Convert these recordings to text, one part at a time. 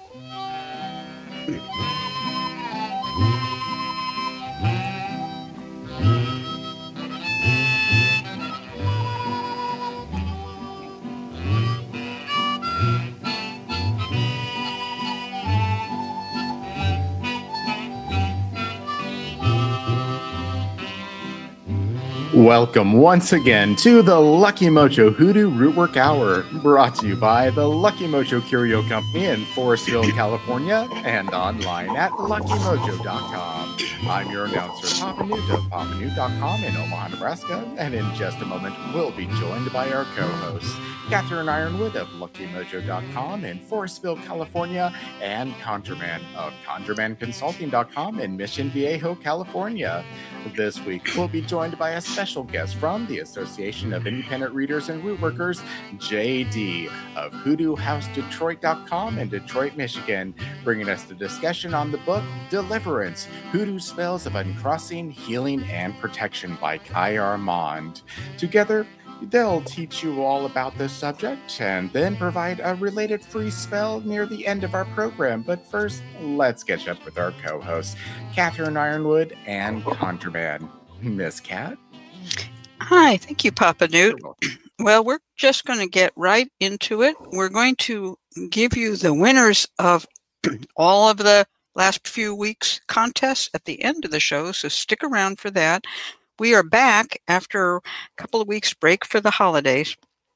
Welcome once again to the Lucky Mojo Hoodoo Rootwork Hour, brought to you by the Lucky Mojo Curio Company in Forestville, California, and online at luckymojo.com. I'm your announcer, Papa Newt of papanewt.com in Omaha, Nebraska, and in just a moment, we'll be joined by our co-hosts, Catherine Ironwood of luckymojo.com in Forestville, California, and ConjureMan of ConjureManConsulting.com in Mission Viejo, California. This week, we'll be joined by a special guest from the Association of Independent Readers and Rootworkers, JD of HoodooHouseDetroit.com in Detroit, Michigan, bringing us the discussion on the book Deliverance, Hoodoo Spells of Uncrossing, Healing, and Protection by Kai Armand. Together, they'll teach you all about this subject and then provide a related free spell near the end of our program. But first, let's catch up with our co-hosts, Catherine Ironwood and ConjureMan. Miss Cat? Hi, thank you, Papa Newt. Well, we're just going to get right into it. We're going to give you the winners of all of the last few weeks' contests at the end of the show, so stick around for that. We are back after a couple of weeks break for the holidays,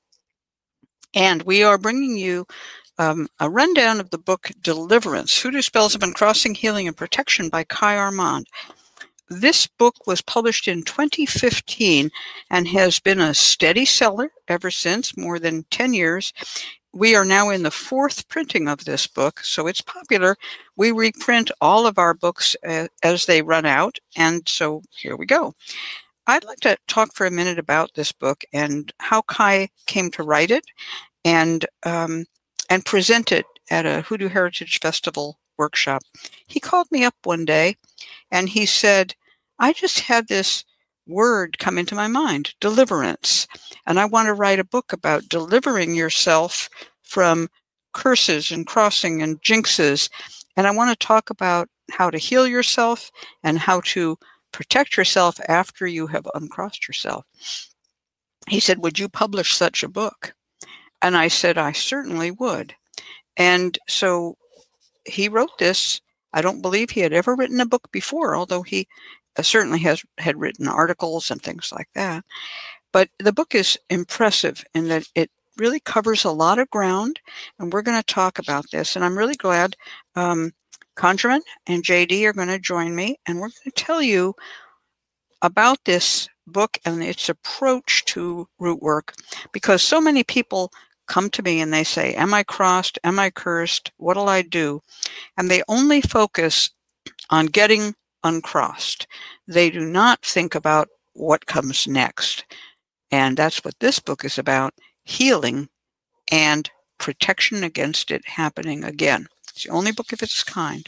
and we are bringing you a rundown of the book Deliverance, Hoodoo Spells of Uncrossing, Healing, and Protection by Kai Armand. This book was published in 2015 and has been a steady seller ever since, more than 10 years. We are now in the fourth printing of this book, so it's popular. We reprint all of our books as they run out, and so here we go. I'd like to talk for a minute about this book and how Kai came to write it and present it at a Hoodoo Heritage Festival workshop. He called me up one day and he said, I just had this word come into my mind, deliverance, and I want to write a book about delivering yourself from curses and crossing and jinxes, and I want to talk about how to heal yourself and how to protect yourself after you have uncrossed yourself. He said, would you publish such a book? And I said, I certainly would. And so he wrote this. I don't believe he had ever written a book before, although he certainly had written articles and things like that. But the book is impressive in that it really covers a lot of ground, and we're going to talk about this. And I'm really glad ConjureMan and JD are going to join me, and we're going to tell you about this book and its approach to root work, because so many people come to me and they say, am I crossed? Am I cursed? What'll I do? And they only focus on getting uncrossed. They do not think about what comes next. And that's what this book is about, healing and protection against it happening again. It's the only book of its kind.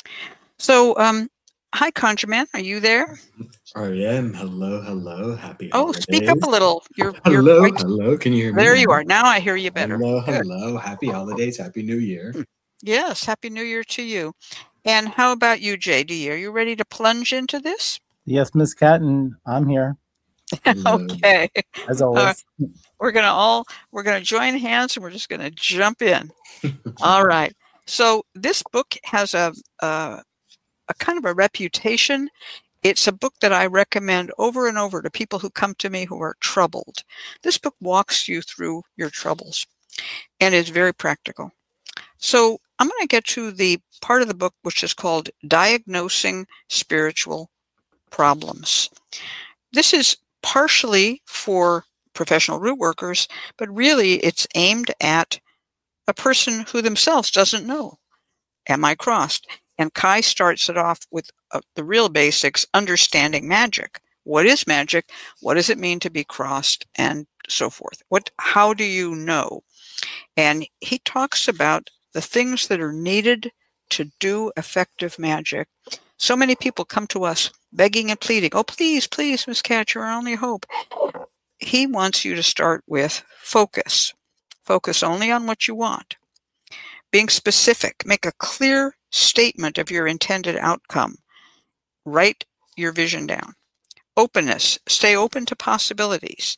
So, hi, ConjureMan. Are you there? I am. Hello. Happy holidays. Speak up a little. Hello. Can you hear me? There you are. Now I hear you better. Hello. Happy holidays. Happy New Year. Yes. Happy New Year to you. And how about you, JD? Are you ready to plunge into this? Yes, Miss Catton, I'm here. Okay. As always. We're gonna join hands and we're just gonna jump in. All right. So this book has a kind of a reputation. It's a book that I recommend over and over to people who come to me who are troubled. This book walks you through your troubles and is very practical. So I'm going to get to the part of the book which is called Diagnosing Spiritual Problems. This is partially for professional root workers, but really it's aimed at a person who themselves doesn't know. Am I crossed? And Kai starts it off with the real basics, understanding magic. What is magic? What does it mean to be crossed? And so forth. How do you know? And he talks about the things that are needed to do effective magic. So many people come to us begging and pleading. Oh, please, Miss Cat, you're our only hope. He wants you to start with focus. Focus only on what you want. Being specific, make a clear statement of your intended outcome. Write your vision down. Openness, stay open to possibilities.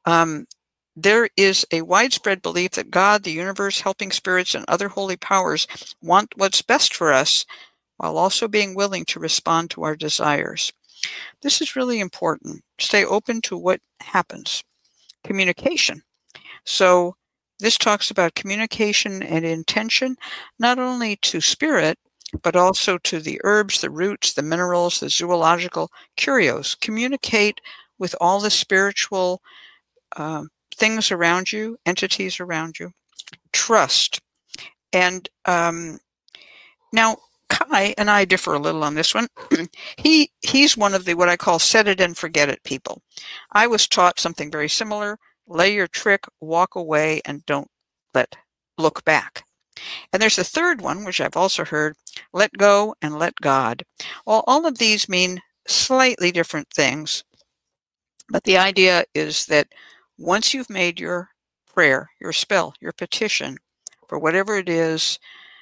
There is a widespread belief that God, the universe, helping spirits, and other holy powers want what's best for us while also being willing to respond to our desires. This is really important. Stay open to what happens. Communication. So this talks about communication and intention, not only to spirit, but also to the herbs, the roots, the minerals, the zoological curios. Communicate with all the spiritual things around you, entities around you. Trust. And now, Kai and I differ a little on this one. He's one of the what I call set it and forget it people. I was taught something very similar. Lay your trick, walk away, and don't look back. And there's the third one, which I've also heard, let go and let God. Well, all of these mean slightly different things. But the idea is that once you've made your prayer, your spell, your petition, for whatever it is,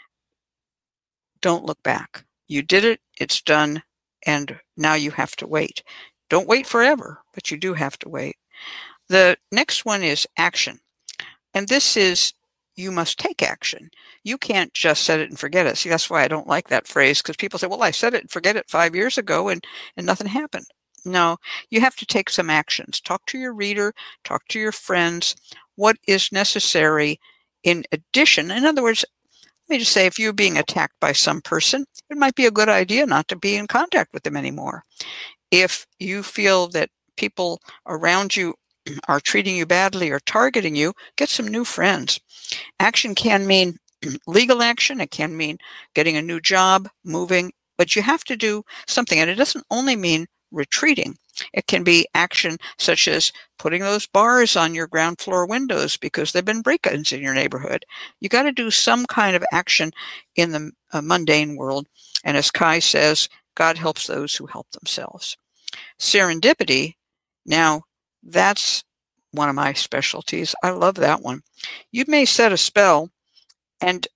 don't look back. You did it, it's done, and now you have to wait. Don't wait forever, but you do have to wait. The next one is action. And this is, you must take action. You can't just set it and forget it. See, that's why I don't like that phrase, because people say, well, I set it and forget it 5 years ago and nothing happened. No, you have to take some actions. Talk to your reader, talk to your friends, what is necessary in addition. In other words, let me just say, if you're being attacked by some person, it might be a good idea not to be in contact with them anymore. If you feel that people around you are treating you badly or targeting you, get some new friends. Action can mean legal action. It can mean getting a new job, moving, but you have to do something. And it doesn't only mean retreating. It can be action such as putting those bars on your ground floor windows because there have been break-ins in your neighborhood. You got to do some kind of action in the mundane world. And as Kai says, God helps those who help themselves. Serendipity, now that's one of my specialties. I love that one. You may set a spell and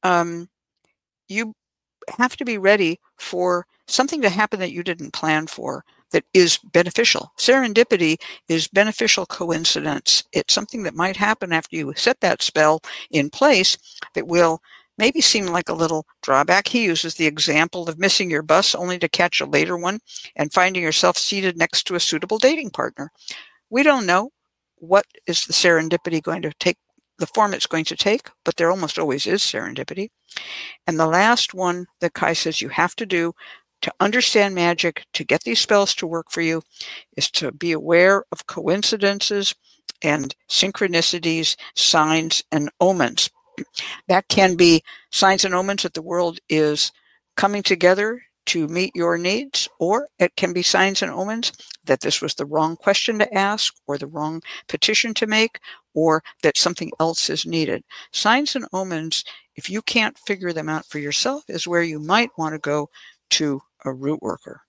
you have to be ready for something to happen that you didn't plan for that is beneficial. Serendipity is beneficial coincidence. It's something that might happen after you set that spell in place that will maybe seem like a little drawback. He uses the example of missing your bus only to catch a later one and finding yourself seated next to a suitable dating partner. We don't know what is the serendipity going to take, the form it's going to take, but there almost always is serendipity. And the last one that Kai says you have to do to understand magic, to get these spells to work for you, is to be aware of coincidences and synchronicities, signs and omens. That can be signs and omens that the world is coming together to meet your needs, or it can be signs and omens that this was the wrong question to ask, or the wrong petition to make, or that something else is needed. Signs and omens, if you can't figure them out for yourself, is where you might want to go to a root worker.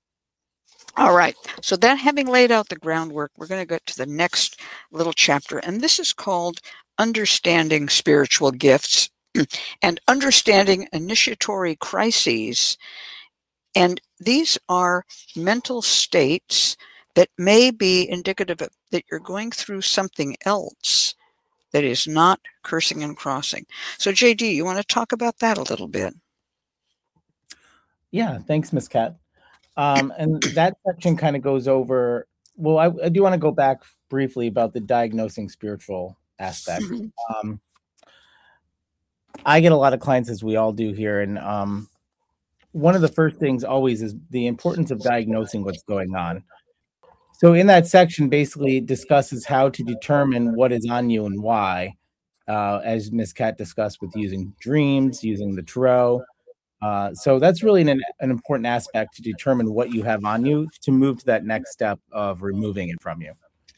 All right, so that having laid out the groundwork, we're going to get to the next little chapter, and this is called Understanding Spiritual Gifts and Understanding Initiatory Crises. And these are mental states that may be indicative of that you're going through something else that is not cursing and crossing. So JD, you want to talk about that a little bit? Yeah, thanks, Ms. Cat. And that section kind of goes over, well, I do want to go back briefly about the diagnosing spiritual aspect. I get a lot of clients, as we all do here, and one of the first things always is the importance of diagnosing what's going on. So in that section basically discusses how to determine what is on you and why, as Ms. Cat discussed with using dreams, using the tarot. So that's really an important aspect to determine what you have on you to move to that next step of removing it from you.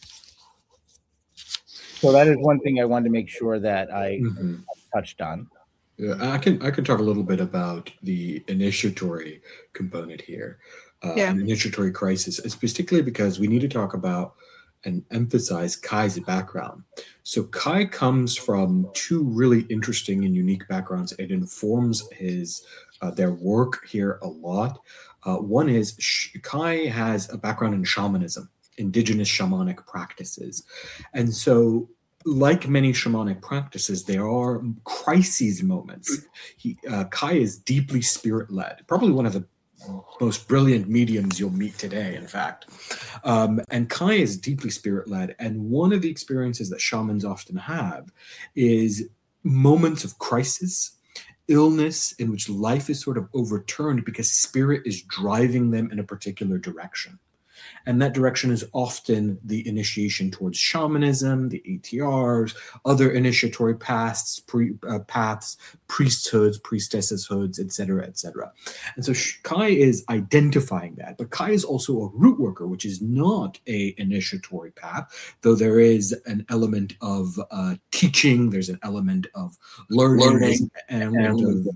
So that is one thing I wanted to make sure that I touched on. Yeah, I can talk a little bit about the initiatory component here. An initiatory crisis. It's particularly because we need to talk about and emphasize Kai's background. So Kai comes from two really interesting and unique backgrounds. It informs their work here a lot. One is Kai has a background in shamanism, indigenous shamanic practices. And so, like many shamanic practices, there are crises moments. Kai is deeply spirit-led, probably one of the most brilliant mediums you'll meet today, in fact. And Kai is deeply spirit-led. And one of the experiences that shamans often have is moments of crisis, illness, in which life is sort of overturned because spirit is driving them in a particular direction. And that direction is often the initiation towards shamanism, the ATRs, other initiatory paths, priesthoods, priestesshoods, etc., etc. And so Kai is identifying that. But Kai is also a root worker, which is not an initiatory path, though there is an element of teaching, there's an element of learning and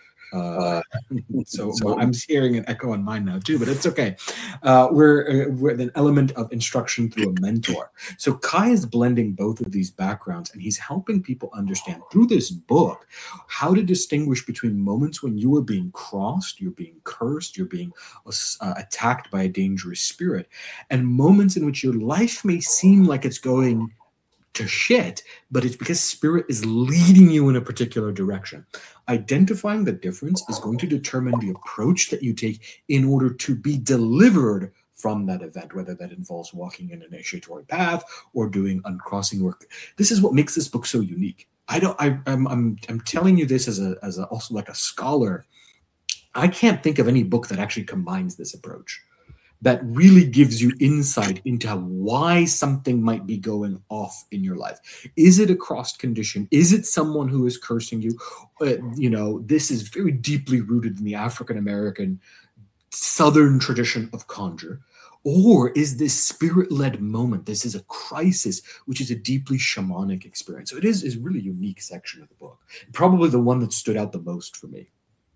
so I'm hearing an echo on mine now too, but it's okay. We're an element of instruction through a mentor. So Kai is blending both of these backgrounds, and he's helping people understand through this book how to distinguish between moments when you are being crossed, you're being cursed, you're being attacked by a dangerous spirit, and moments in which your life may seem like it's going to shit, but it's because spirit is leading you in a particular direction. Identifying the difference is going to determine the approach that you take in order to be delivered from that event, whether that involves walking in an initiatory path or doing uncrossing work. This is what makes this book so unique. I'm telling you this as also like a scholar. I can't think of any book that actually combines this approach, that really gives you insight into why something might be going off in your life. Is it a crossed condition? Is it someone who is cursing you? This is very deeply rooted in the African-American Southern tradition of conjure. Or is this spirit-led moment? This is a crisis, which is a deeply shamanic experience. So it is a really unique section of the book. Probably the one that stood out the most for me.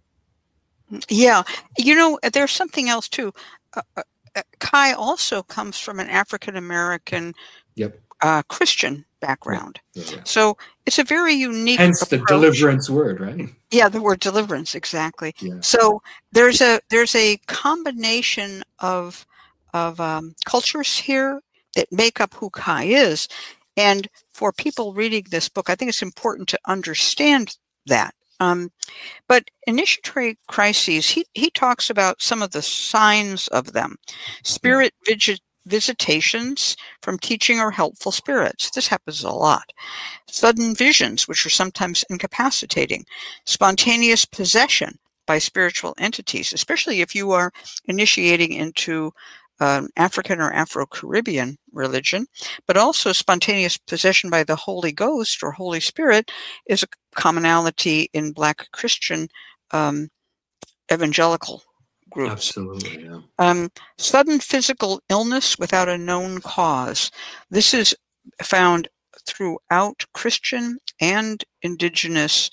Yeah. There's something else too. Kai also comes from an African-American Christian background. Yeah. So it's a very unique Hence approach. The deliverance word, right? Yeah, the word deliverance, exactly. Yeah. So there's a combination of cultures here that make up who Kai is. And for people reading this book, I think it's important to understand that. But initiatory crises, he talks about some of the signs of them. Spirit visitations from teaching or helpful spirits. This happens a lot. Sudden visions, which are sometimes incapacitating. Spontaneous possession by spiritual entities, especially if you are initiating into African or Afro-Caribbean religion, but also spontaneous possession by the Holy Ghost or Holy Spirit is a commonality in Black Christian evangelical groups. Absolutely, yeah. Sudden physical illness without a known cause. This is found throughout Christian and indigenous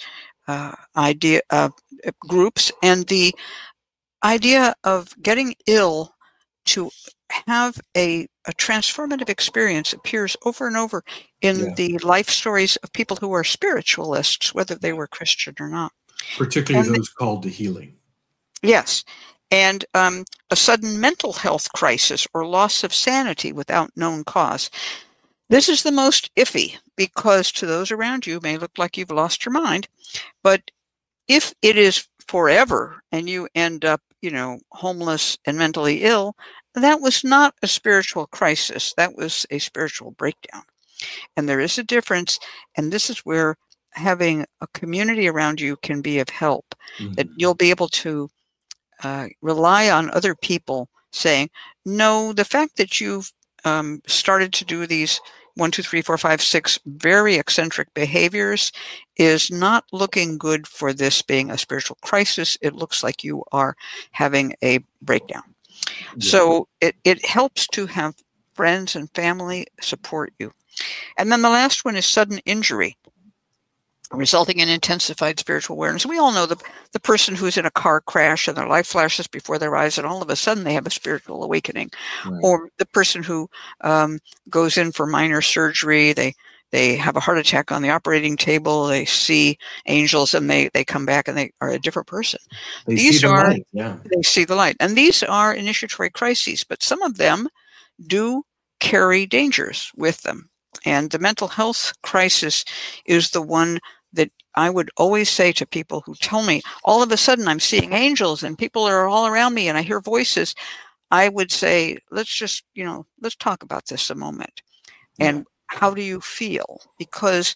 groups, and the idea of getting ill to have a transformative experience appears over and over in the life stories of people who are spiritualists, whether they were Christian or not. Particularly those called to healing. Yes. And a sudden mental health crisis or loss of sanity without known cause. This is the most iffy, because to those around you may look like you've lost your mind. But if it is forever and you end up, homeless and mentally ill, that was not a spiritual crisis. That was a spiritual breakdown. And there is a difference. And this is where having a community around you can be of help, that you'll be able to rely on other people saying, no, the fact that you've started to do these 1, 2, 3, 4, 5, 6 very eccentric behaviors is not looking good for this being a spiritual crisis. It looks like you are having a breakdown. Yeah. So it helps to have friends and family support you. And then the last one is sudden injury. resulting in intensified spiritual awareness. We all know the person who's in a car crash and their life flashes before their eyes, and all of a sudden they have a spiritual awakening. Right. Or the person who goes in for minor surgery, they have a heart attack on the operating table, they see angels, and they come back and they are a different person. They see the light. Yeah. They see the light. And these are initiatory crises, but some of them do carry dangers with them. And the mental health crisis is the one that I would always say to people who tell me, all of a sudden I'm seeing angels and people are all around me and I hear voices. I would say, let's just, let's talk about this a moment. And how do you feel? Because,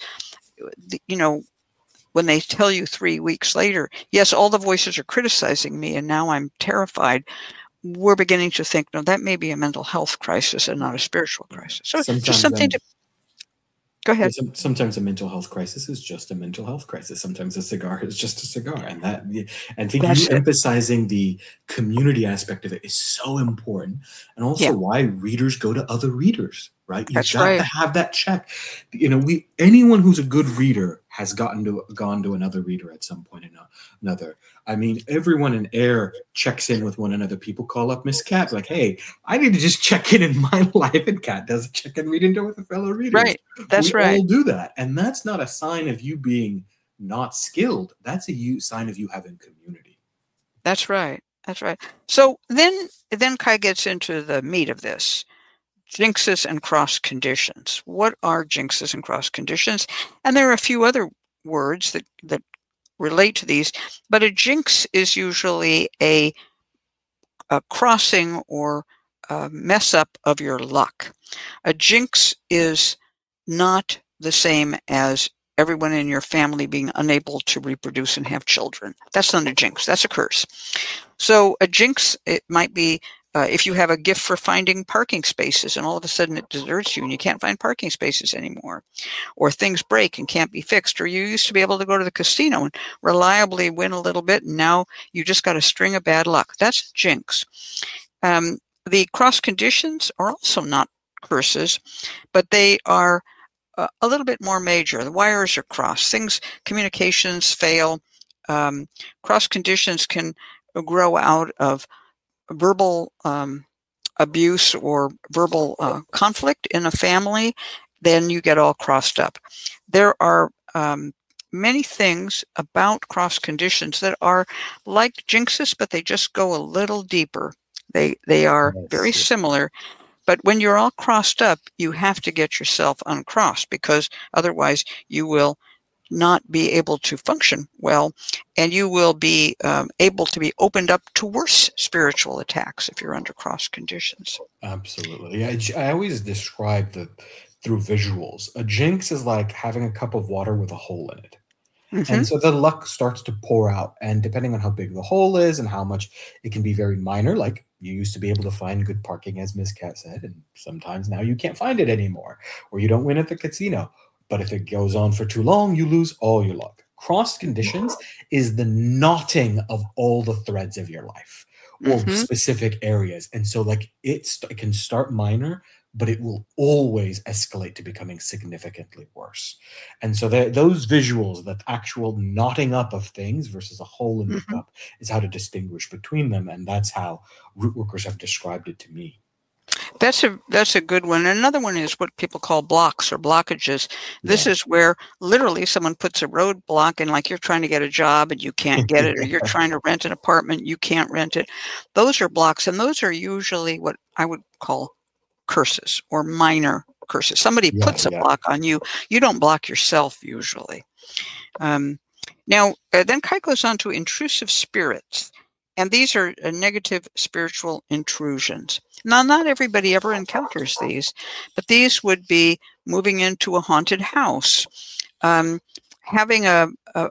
when they tell you 3 weeks later, yes, all the voices are criticizing me and now I'm terrified, we're beginning to think, no, that may be a mental health crisis and not a spiritual crisis. So it's just something to... Go ahead. Sometimes a mental health crisis is just a mental health crisis. Sometimes a cigar is just a cigar, and emphasizing the community aspect of it is so important, and also why readers go to other readers. Right, you've got to have that check. Anyone who's a good reader has gone to another reader at some point or another. I mean, everyone in AIR checks in with one another. People call up Miss Cat, like, "Hey, I need to just check in my life," and Cat does a check and reading with a fellow reader. Right, that's right. We all do that, and that's not a sign of you being not skilled. That's a sign of you having community. That's right. That's right. So then Kai gets into the meat of this. Jinxes and cross conditions. What are jinxes and cross conditions? And there are a few other words that relate to these, but a jinx is usually a crossing or a mess up of your luck. A jinx is not the same as everyone in your family being unable to reproduce and have children. That's not a jinx. That's a curse. So a jinx, it might be if you have a gift for finding parking spaces and all of a sudden it deserts you and you can't find parking spaces anymore, or things break and can't be fixed, or you used to be able to go to the casino and reliably win a little bit and now you just got a string of bad luck. That's jinx. The cross conditions are also not curses, but they are a little bit more major. The wires are crossed. Communications fail. Cross conditions can grow out of verbal abuse or verbal conflict in a family. Then you get all crossed up. There are many things about cross conditions that are like jinxes, but they just go a little deeper. They are very similar. But when you're all crossed up, you have to get yourself uncrossed, because otherwise you will not be able to function well, and you will be able to be opened up to worse spiritual attacks if you're under cross conditions. Absolutely. I always describe through visuals. A jinx is like having a cup of water with a hole in it. Mm-hmm. And so the luck starts to pour out, and depending on how big the hole is and how much, it can be very minor. Like, you used to be able to find good parking, as Ms. Cat said, and sometimes now you can't find it anymore, or you don't win at the casino. But if it goes on for too long, you lose all your luck. Cross conditions is the knotting of all the threads of your life, or specific areas. And so it can start minor, but it will always escalate to becoming significantly worse. And so those visuals, that actual knotting up of things versus a hole in the cup, is how to distinguish between them. And that's how root workers have described it to me. That's a good one. Another one is what people call blocks or blockages. This is where literally someone puts a roadblock in, like you're trying to get a job and you can't get it, or you're trying to rent an apartment, you can't rent it. Those are blocks, and those are usually what I would call curses or minor curses. Somebody puts a block on you. You don't block yourself usually. Now, then Kai goes on to intrusive spirits. And these are negative spiritual intrusions. Now, not everybody ever encounters these, but these would be moving into a haunted house, having a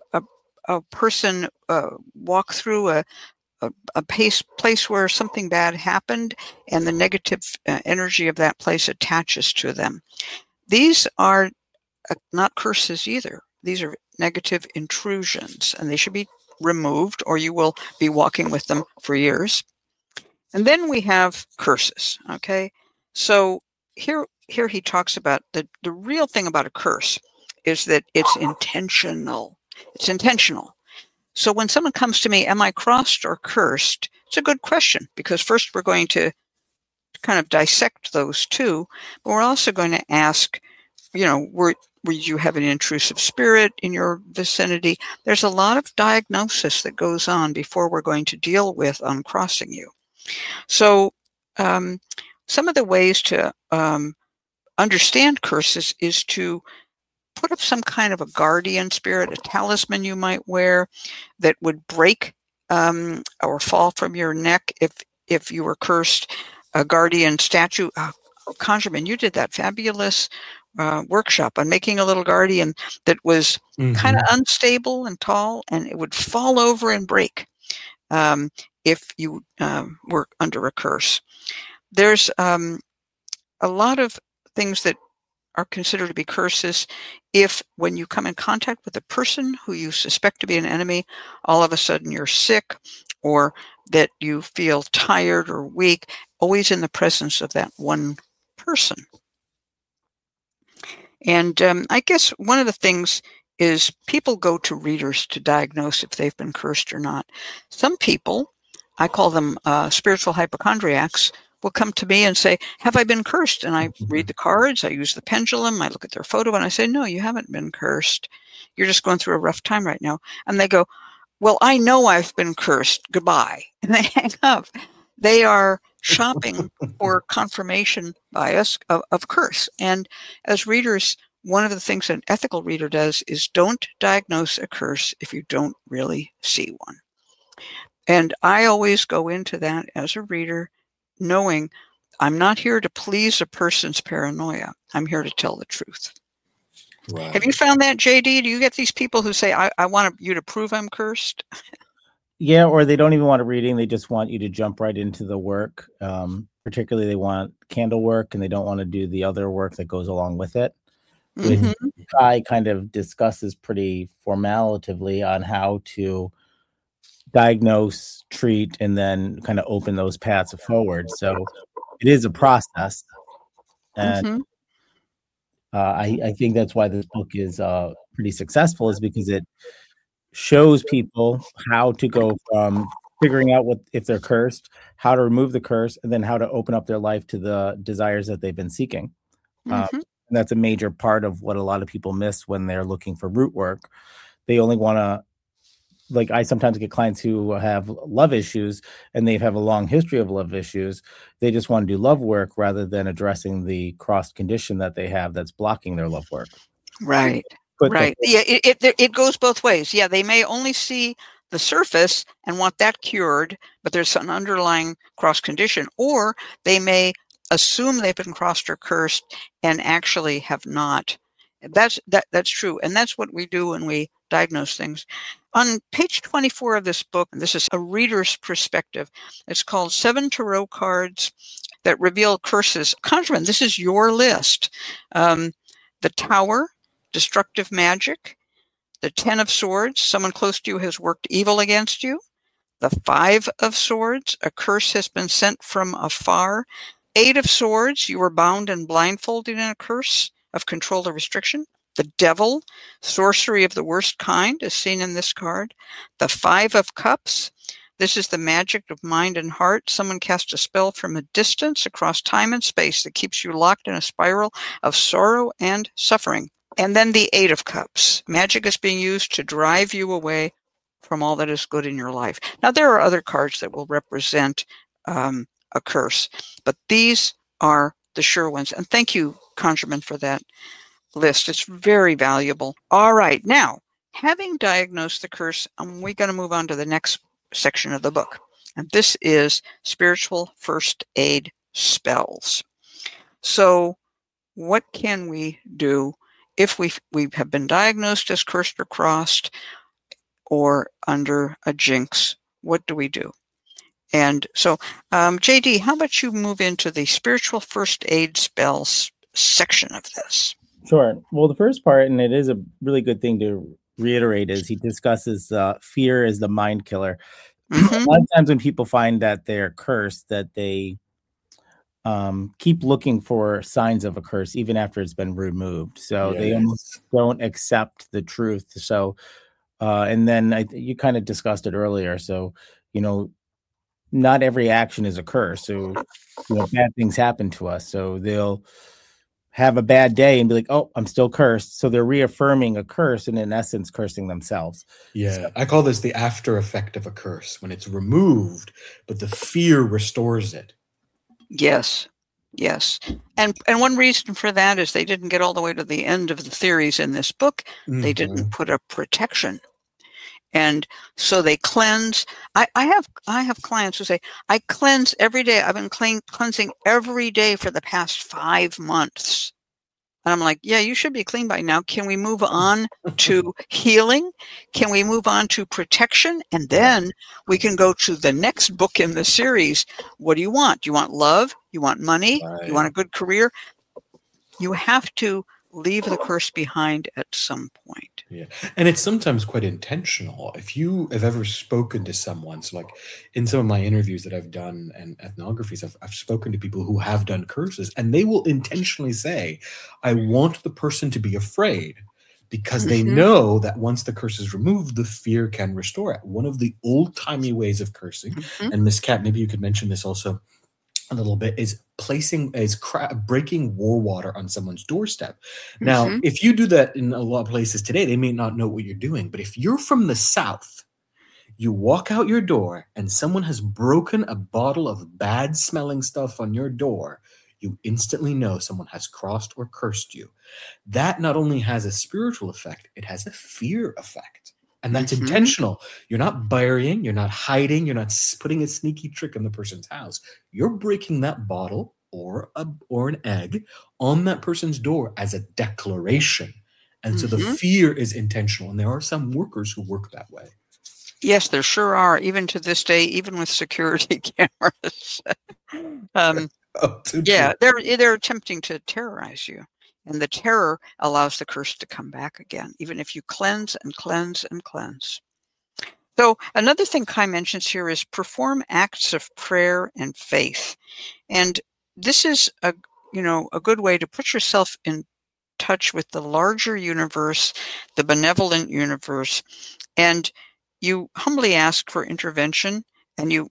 person walk through a place where something bad happened, and the negative energy of that place attaches to them. These are not curses either. These are negative intrusions, and they should be removed, or you will be walking with them for years. And then we have curses. Okay, so here he talks about the real thing about a curse is that it's intentional. It's intentional. So when someone comes to me, am I crossed or cursed? It's a good question, because first we're going to kind of dissect those two, but we're also going to ask, were you have an intrusive spirit in your vicinity? There's a lot of diagnosis that goes on before we're going to deal with uncrossing you. So some of the ways to understand curses is to put up some kind of a guardian spirit, a talisman you might wear that would break or fall from your neck if you were cursed. A guardian statue. Conjurman, you did that fabulous workshop on making a little guardian that was kind of unstable and tall, and it would fall over and break if you were under a curse. There's a lot of things that are considered to be curses if, when you come in contact with a person who you suspect to be an enemy, all of a sudden you're sick, or that you feel tired or weak, always in the presence of that one person. And I guess one of the things is people go to readers to diagnose if they've been cursed or not. Some people, I call them spiritual hypochondriacs, will come to me and say, have I been cursed? And I read the cards, I use the pendulum, I look at their photo, and I say, no, you haven't been cursed. You're just going through a rough time right now. And they go, well, I know I've been cursed. Goodbye. And they hang up. They are shopping for confirmation bias of curse. And as readers, one of the things an ethical reader does is don't diagnose a curse if you don't really see one. And I always go into that as a reader knowing I'm not here to please a person's paranoia. I'm here to tell the truth. Wow. Have you found that, JD? Do you get these people who say, I want you to prove I'm cursed? Yeah, or they don't even want a reading. They just want you to jump right into the work. Particularly, they want candle work, and they don't want to do the other work that goes along with it. Which Kai kind of discusses pretty formatively on how to diagnose, treat, and then kind of open those paths forward. So it is a process. And I think that's why this book is pretty successful, is because it shows people how to go from figuring out if they're cursed, how to remove the curse, and then how to open up their life to the desires that they've been seeking. And that's a major part of what a lot of people miss when they're looking for root work. They only want to, like, I sometimes get clients who have love issues and they have a long history of love issues. They just want to do love work rather than addressing the crossed condition that they have that's blocking their love work. Right. Right. Yeah, it goes both ways. Yeah, they may only see the surface and want that cured, but there's an underlying cross condition, or they may assume they've been crossed or cursed and actually have not. That's true, and that's what we do when we diagnose things. On page 24 of this book, this is a reader's perspective. It's called 7 Tarot Cards That Reveal Curses. Conjurman, this is your list. The Tower, destructive magic. The 10 of Swords, someone close to you has worked evil against you. The 5 of Swords, a curse has been sent from afar. 8 of Swords, you were bound and blindfolded in a curse of control or restriction. The Devil, sorcery of the worst kind, is seen in this card. The 5 of Cups, this is the magic of mind and heart. Someone cast a spell from a distance across time and space that keeps you locked in a spiral of sorrow and suffering. And then the 8 of Cups, magic is being used to drive you away from all that is good in your life. Now, there are other cards that will represent a curse, but these are the sure ones. And thank you, Conjurman, for that list. It's very valuable. All right. Now, having diagnosed the curse, we're going to move on to the next section of the book. And this is spiritual first aid spells. So what can we do if we have been diagnosed as cursed or crossed or under a jinx? What do we do? And so, JD, how about you move into the spiritual first aid spells section of this? Sure. Well, the first part, and it is a really good thing to reiterate, is he discusses fear as the mind killer. A lot of times when people find that they're cursed, that they keep looking for signs of a curse even after it's been removed. So they almost don't accept the truth. So, and then you kind of discussed it earlier. So, not every action is a curse. So, bad things happen to us. So they'll have a bad day and be like, oh, I'm still cursed. So they're reaffirming a curse and in essence cursing themselves. Yeah, So, I call this the after effect of a curse, when it's removed, but the fear restores it. Yes. And one reason for that is they didn't get all the way to the end of the theories in this book. They didn't put a protection. And so they cleanse. I have clients who say, I cleanse every day. I've been cleansing every day for the past 5 months. And I'm like, yeah, you should be clean by now. Can we move on to healing? Can we move on to protection? And then we can go to the next book in the series. What do you want? Do you want love? You want money? Right. You want a good career? You have to leave the curse behind at some point. Yeah. And it's sometimes quite intentional. If you have ever spoken to someone, so like in some of my interviews that I've done and ethnographies, I've spoken to people who have done curses, and they will intentionally say, I want the person to be afraid, because they know that once the curse is removed, the fear can restore it. One of the old-timey ways of cursing, and Miss Cat, maybe you could mention this also a little bit, is breaking war water on someone's doorstep. Now, if you do that in a lot of places today, they may not know what you're doing. But if you're from the South, you walk out your door and someone has broken a bottle of bad smelling stuff on your door, you instantly know someone has crossed or cursed you. That not only has a spiritual effect, it has a fear effect. And that's intentional. You're not burying, you're not hiding, you're not putting a sneaky trick in the person's house. You're breaking that bottle or an egg on that person's door as a declaration. And so the fear is intentional. And there are some workers who work that way. Yes, there sure are, even to this day, even with security cameras. They're attempting to terrorize you. And the terror allows the curse to come back again, even if you cleanse and cleanse and cleanse. So another thing Kai mentions here is perform acts of prayer and faith. And this is a good way to put yourself in touch with the larger universe, the benevolent universe, and you humbly ask for intervention, and you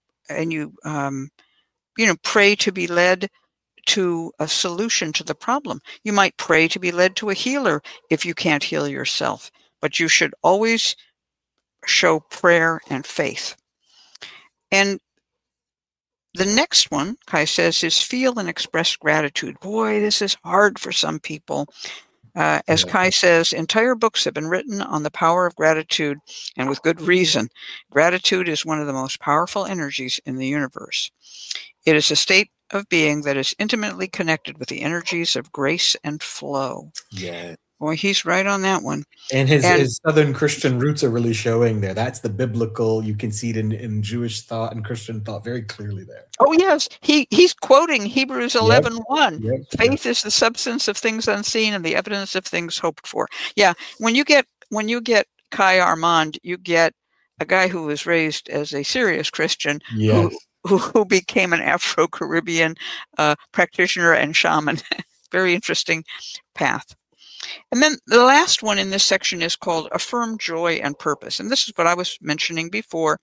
pray to be led to a solution to the problem. You might pray to be led to a healer if you can't heal yourself, but you should always show prayer and faith. And the next one, Kai says, is feel and express gratitude. Boy, this is hard for some people. As Kai says, entire books have been written on the power of gratitude, and with good reason. Gratitude is one of the most powerful energies in the universe. It is a state of being that is intimately connected with the energies of grace and flow. Yeah. Boy, he's right on that one. And his Southern Christian roots are really showing there. That's the biblical. You can see it in Jewish thought and Christian thought very clearly there. Oh, yes. He's quoting Hebrews 11:1. Yep. Faith is the substance of things unseen and the evidence of things hoped for. Yeah. When you get Kai Armand, you get a guy who was raised as a serious Christian who became an Afro-Caribbean practitioner and shaman. Very interesting path. And then the last one in this section is called Affirm Joy and Purpose. And this is what I was mentioning before.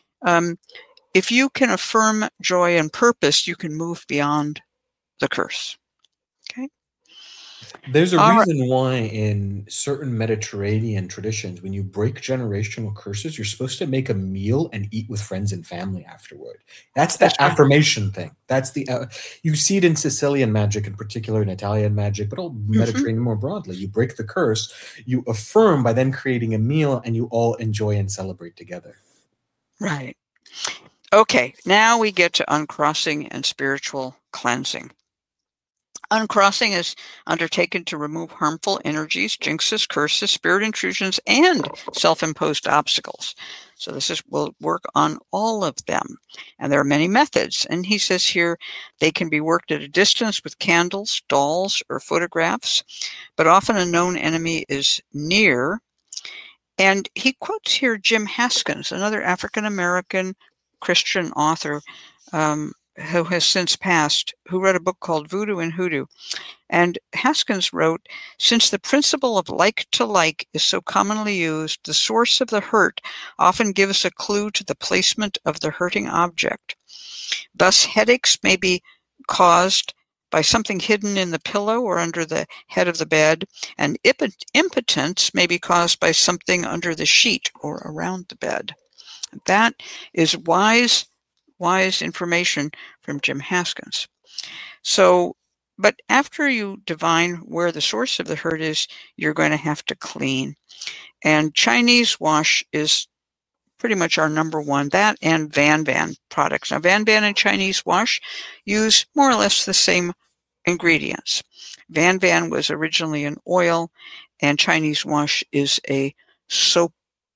If you can affirm joy and purpose, you can move beyond the curse. Okay. There's a reason why in certain Mediterranean traditions, when you break generational curses, you're supposed to make a meal and eat with friends and family afterward. That's the affirmation thing. That's the you see it in Sicilian magic, in particular in Italian magic, but all Mediterranean more broadly. You break the curse, you affirm by then creating a meal, and you all enjoy and celebrate together. Right. Okay, now we get to uncrossing and spiritual cleansing. Uncrossing is undertaken to remove harmful energies, jinxes, curses, spirit intrusions, and self-imposed obstacles. So we'll work on all of them. And there are many methods. And he says here they can be worked at a distance with candles, dolls, or photographs, but often a known enemy is near. And he quotes here Jim Haskins, another African-American Christian author, who has since passed, who wrote a book called Voodoo and Hoodoo. And Haskins wrote, since the principle of like to like is so commonly used, the source of the hurt often gives a clue to the placement of the hurting object. Thus, headaches may be caused by something hidden in the pillow or under the head of the bed, and impotence may be caused by something under the sheet or around the bed. That is wise information from Jim Haskins. So, but after you divine where the source of the hurt is, you're going to have to clean. And Chinese wash is pretty much our number one, that and Van Van products. Now, Van Van and Chinese wash use more or less the same ingredients. Van Van was originally an oil, and Chinese wash is a soap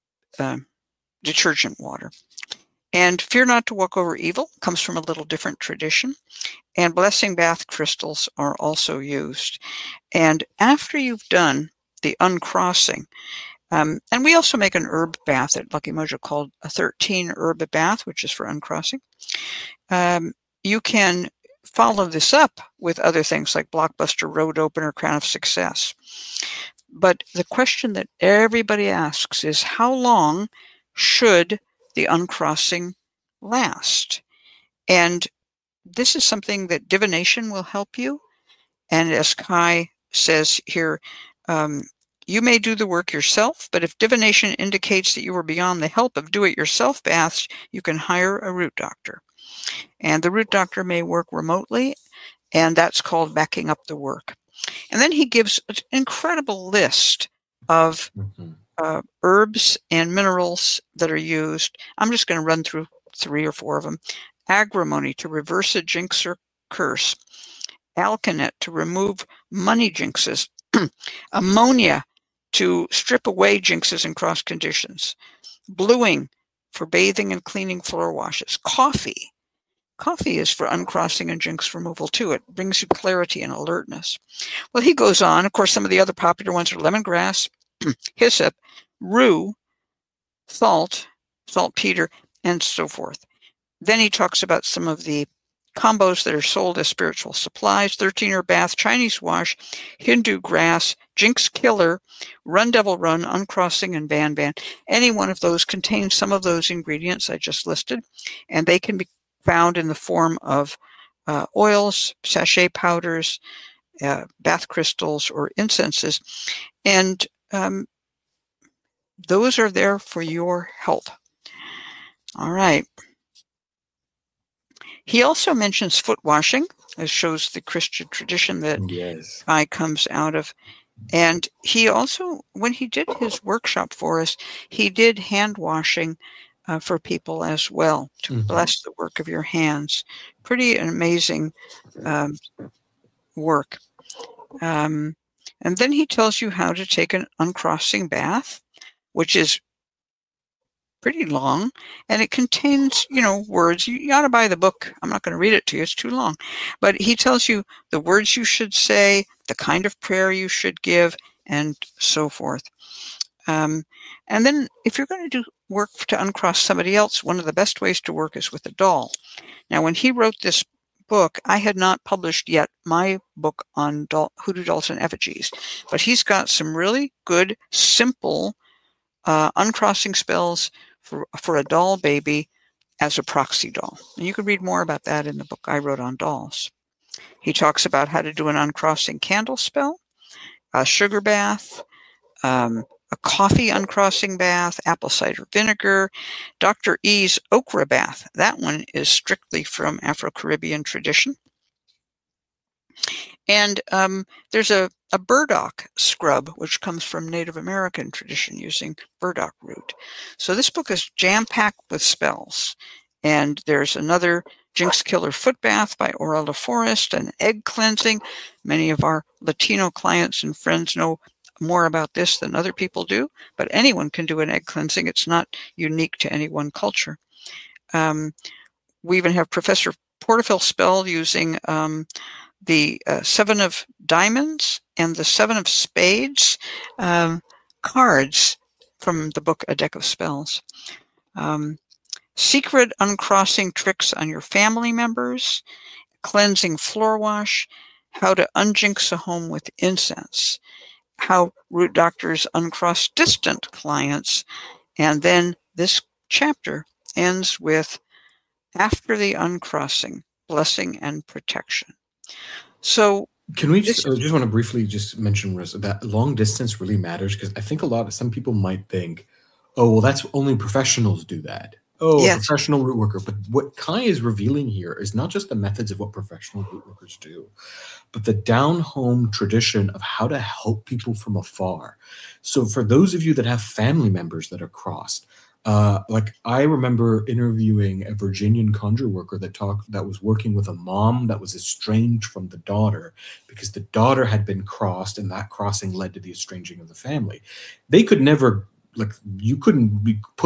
detergent water. And Fear Not to Walk Over Evil comes from a little different tradition. And blessing bath crystals are also used. And after you've done the uncrossing, and we also make an herb bath at Lucky Mojo called a 13 herb bath, which is for uncrossing. You can follow this up with other things like Blockbuster Road Opener, Crown of Success. But the question that everybody asks is, how long should the uncrossing last? And this is something that divination will help you. And as Kai says here, you may do the work yourself, but if divination indicates that you are beyond the help of do-it-yourself baths, you can hire a root doctor. And the root doctor may work remotely, and that's called backing up the work. And then he gives an incredible list of herbs and minerals that are used. I'm just going to run through 3 or 4 of them. Agrimony to reverse a jinx or curse. Alkanet to remove money jinxes. Ammonia to strip away jinxes and cross conditions. Bluing for bathing and cleaning floor washes. Coffee. Coffee is for uncrossing and jinx removal too. It brings you clarity and alertness. Well, he goes on. Of course, some of the other popular ones are lemongrass, hyssop, rue, saltpeter, and so forth. Then he talks about some of the combos that are sold as spiritual supplies: 13 herb bath, Chinese wash, Hindu grass, jinx killer, run devil run, uncrossing, and Van Van. Any one of those contains some of those ingredients I just listed, and they can be found in the form of oils, sachet powders, bath crystals, or incenses. And those are there for your help. All right. He also mentions foot washing, as shows the Christian tradition that Kai comes out of. And he also, when he did his workshop for us, he did hand washing for people as well, to bless the work of your hands. Pretty amazing work. And then he tells you how to take an uncrossing bath, which is pretty long, and it contains, words. You ought to buy the book. I'm not going to read it to you. It's too long. But he tells you the words you should say, the kind of prayer you should give, and so forth. And then if you're going to do work to uncross somebody else, one of the best ways to work is with a doll. Now, when he wrote this book, I had not published yet my book on hoodoo dolls and effigies, but he's got some really good, simple uncrossing spells for a doll baby as a proxy doll. And you can read more about that in the book I wrote on dolls. He talks about how to do an uncrossing candle spell, a sugar bath, a coffee uncrossing bath, apple cider vinegar, Dr. E's okra bath. That one is strictly from Afro-Caribbean tradition. And there's a burdock scrub, which comes from Native American tradition using burdock root. So this book is jam-packed with spells. And there's another Jinx Killer foot bath by Aurora Forrest, and egg cleansing. Many of our Latino clients and friends know more about this than other people do, but anyone can do an egg cleansing. It's not unique to any one culture. We even have Professor Porterfield's spell using the 7 of diamonds and the 7 of spades cards from the book A Deck of Spells. secret uncrossing tricks on your family members, cleansing floor wash, how to unjinx a home with incense, how root doctors uncross distant clients, and then this chapter ends with after the uncrossing, blessing and protection. So can we just want to briefly just mention that long distance really matters, because I think some people might think, oh, well, that's only professionals do that. Oh, yes. Professional root worker. But what Kai is revealing here is not just the methods of what professional root workers do, but the down-home tradition of how to help people from afar. So for those of you that have family members that are crossed, like I remember interviewing a Virginian conjure worker that was working with a mom that was estranged from the daughter because the daughter had been crossed, and that crossing led to the estranging of the family. They could never, like, you couldn't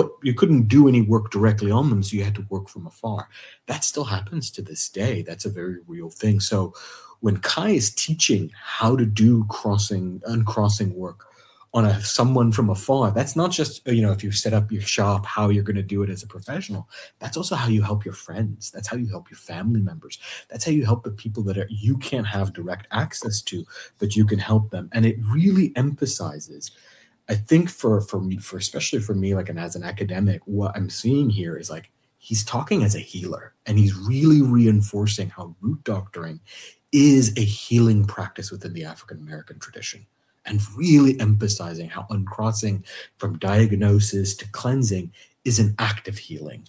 do any work directly on them, so you had to work from afar. That still happens to this day. That's a very real thing. So when Kai is teaching how to do uncrossing work on someone from afar, that's not just, if you set up your shop, how you're going to do it as a professional. That's also how you help your friends. That's how you help your family members. That's how you help the people that you can't have direct access to, but you can help them. And it really emphasizes, I think for especially for me, like, and as an academic, what I'm seeing here is like, he's talking as a healer, and he's really reinforcing how root doctoring is a healing practice within the African American tradition, and really emphasizing how uncrossing from diagnosis to cleansing is an act of healing.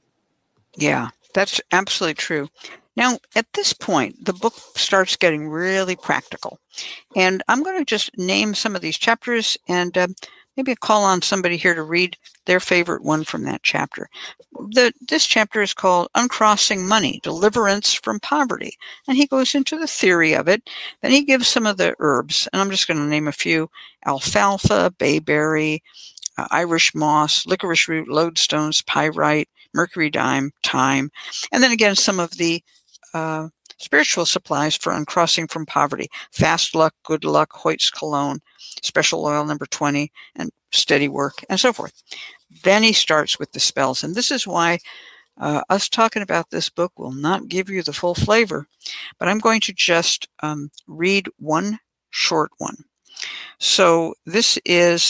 Yeah, that's absolutely true. Now, at this point, the book starts getting really practical. And I'm going to just name some of these chapters and maybe call on somebody here to read their favorite one from that chapter. This chapter is called Uncrossing Money, Deliverance from Poverty. And he goes into the theory of it. Then he gives some of the herbs, and I'm just going to name a few: alfalfa, bayberry, Irish moss, licorice root, lodestones, pyrite, mercury thyme, and then again some of the spiritual supplies for uncrossing from poverty: fast luck, good luck, Hoyt's cologne, special oil number 20, and steady work, and so forth. Then he starts with the spells, and this is why us talking about this book will not give you the full flavor, but I'm going to just read one short one. So this is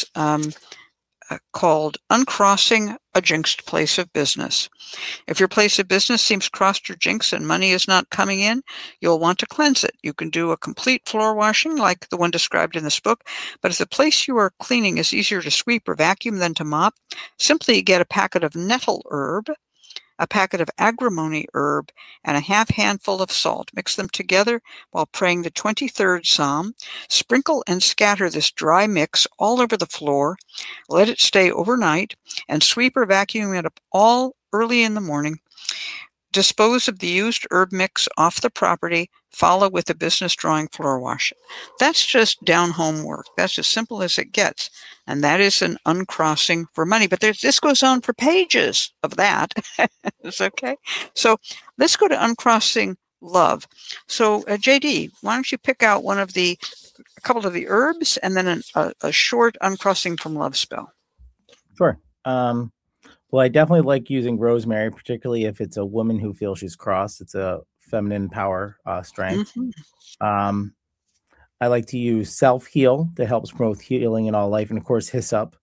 called Uncrossing a Jinxed Place of Business. If your place of business seems crossed or jinxed and money is not coming in, you'll want to cleanse it. You can do a complete floor washing like the one described in this book, but if the place you are cleaning is easier to sweep or vacuum than to mop, simply get a packet of nettle herb, a packet of agrimony herb, and a half handful of salt. Mix them together while praying the 23rd Psalm. Sprinkle and scatter this dry mix all over the floor. Let it stay overnight, and sweep or vacuum it up all early in the morning. Dispose of the used herb mix off the property. Follow with a business drawing floor wash. That's just down-home work. That's as simple as it gets. And that is an uncrossing for money. But this goes on for pages of that. It's okay. So let's go to uncrossing love. So JD, why don't you pick out a couple of the herbs and then a short uncrossing from love spell? Sure. Well, I definitely like using rosemary, particularly if it's a woman who feels she's crossed. It's a feminine power strength. Mm-hmm. I like to use self-heal that helps promote healing in all life, and of course, hyssop.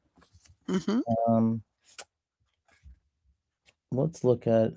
Mm-hmm. Let's look at.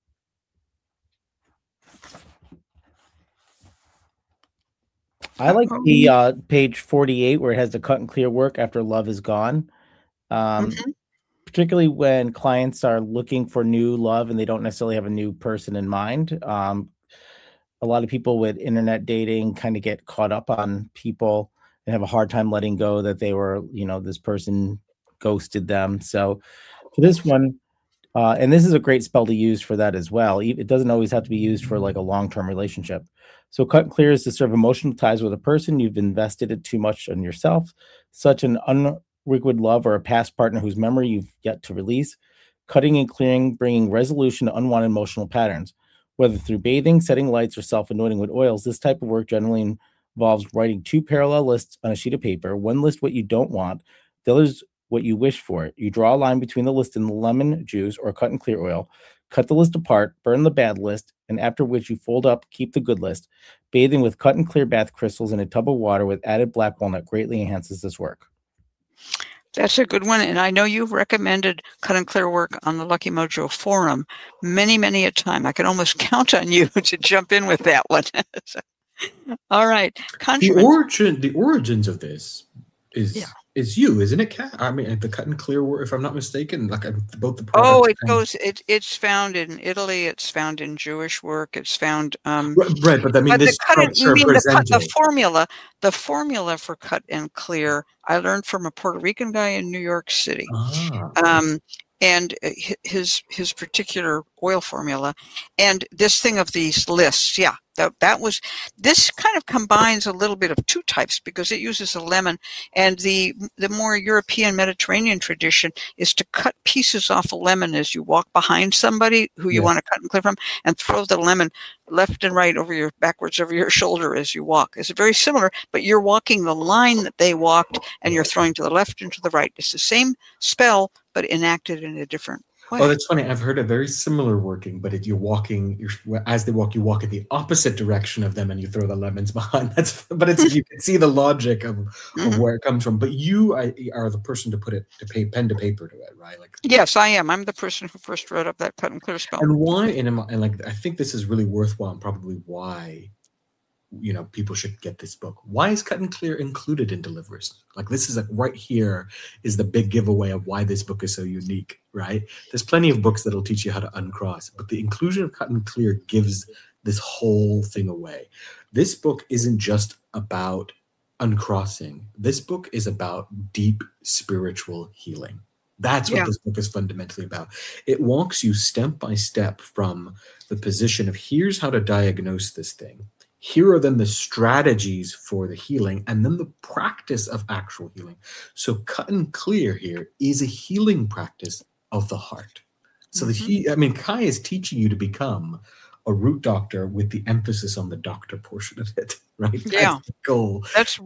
I like the page 48 where it has the cut and clear work after love is gone. Mm-hmm. Particularly when clients are looking for new love and they don't necessarily have a new person in mind. A lot of people with internet dating kind of get caught up on people and have a hard time letting go that they were, this person ghosted them. So for this one, and this is a great spell to use for that as well. It doesn't always have to be used for like a long-term relationship. So cut and clear is to serve emotional ties with a person you've invested it too much on yourself, such an unrequited love or a past partner whose memory you've yet to release. Cutting and clearing, bringing resolution to unwanted emotional patterns. Whether through bathing, setting lights, or self-anointing with oils, this type of work generally involves writing 2 parallel lists on a sheet of paper. One list what you don't want, the others what you wish for. You draw a line between the list and the lemon juice or cut and clear oil, cut the list apart, burn the bad list, and after which you fold up, keep the good list. Bathing with cut and clear bath crystals in a tub of water with added black walnut greatly enhances this work. That's a good one. And I know you've recommended cut and clear work on the Lucky Mojo forum many, many a time. I can almost count on you to jump in with that one. All right. The origins of this is you, isn't it, Kat? I mean, the cut and clear work, if I'm not mistaken, like both the products. It's found in Italy. It's found in Jewish work. It's found right. But I mean, the formula for cut and clear, I learned from a Puerto Rican guy in New York City. And his particular oil formula, and this thing of these lists, that was, this kind of combines a little bit of two types because it uses a lemon, and the more European Mediterranean tradition is to cut pieces off a lemon as you walk behind somebody who you want to cut and clear from, and throw the lemon left and right backwards over your shoulder as you walk. It's very similar, but you're walking the line that they walked, and you're throwing to the left and to the right. It's the same spell, but enacted in a different way. Oh, that's funny. I've heard a very similar working, but as they walk, you walk in the opposite direction of them, and you throw the lemons behind. You can see the logic of where it comes from. But you are the person to put it pen to paper to it, right? Like, yes, I am. I'm the person who first wrote up that cut and clear spell. And why? And like, I think this is really worthwhile, and probably why people should get this book. Why is cut and clear included in Deliverance? Like, this is right here is the big giveaway of why this book is so unique, right? There's plenty of books that'll teach you how to uncross, but the inclusion of cut and clear gives this whole thing away. This book isn't just about uncrossing. This book is about deep spiritual healing. That's what this book is fundamentally about. It walks you step by step from the position of here's how to diagnose this thing. Here are then the strategies for the healing, and then the practice of actual healing. So cut and clear here is a healing practice of the heart. So Kai is teaching you to become a root doctor with the emphasis on the doctor portion of it, right? Yeah. That's the goal. That's